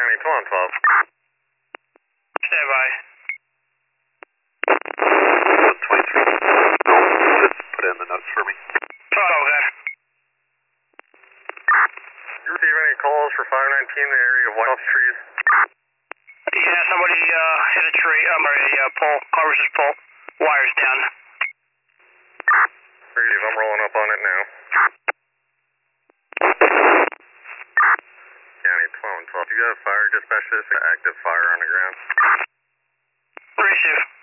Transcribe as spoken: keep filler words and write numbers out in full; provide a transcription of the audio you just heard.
County twelve twelve. Stand by. twenty-three. Just put in the notes for me. Oh, okay. You receive any calls for five nineteen in the area of White House trees? Yeah, somebody uh, hit a tree, um, or a uh, pole, car versus pole, wires down. Negative, I'm rolling up on it now. County twelve twelve. Do you have fire dispatch this? Active fire on the ground. Receive.